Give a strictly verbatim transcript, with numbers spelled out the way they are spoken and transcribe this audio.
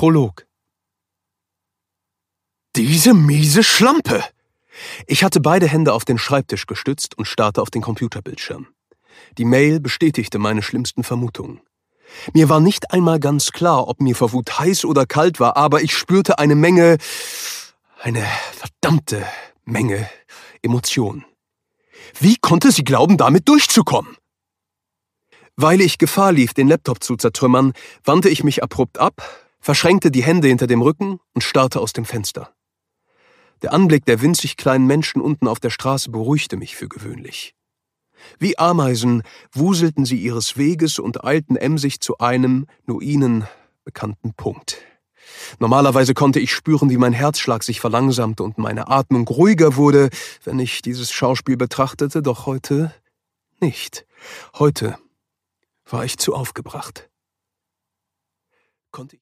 Prolog. Diese miese Schlampe! Ich hatte beide Hände auf den Schreibtisch gestützt und starrte auf den Computerbildschirm. Die Mail bestätigte meine schlimmsten Vermutungen. Mir war nicht einmal ganz klar, ob mir vor Wut heiß oder kalt war, aber ich spürte eine Menge, eine verdammte Menge Emotionen. Wie konnte sie glauben, damit durchzukommen? Weil ich Gefahr lief, den Laptop zu zertrümmern, wandte ich mich abrupt ab, verschränkte die Hände hinter dem Rücken und starrte aus dem Fenster. Der Anblick der winzig kleinen Menschen unten auf der Straße beruhigte mich für gewöhnlich. Wie Ameisen wuselten sie ihres Weges und eilten emsig zu einem, nur ihnen bekannten Punkt. Normalerweise konnte ich spüren, wie mein Herzschlag sich verlangsamte und meine Atmung ruhiger wurde, wenn ich dieses Schauspiel betrachtete, doch heute nicht. Heute war ich zu aufgebracht. Konnte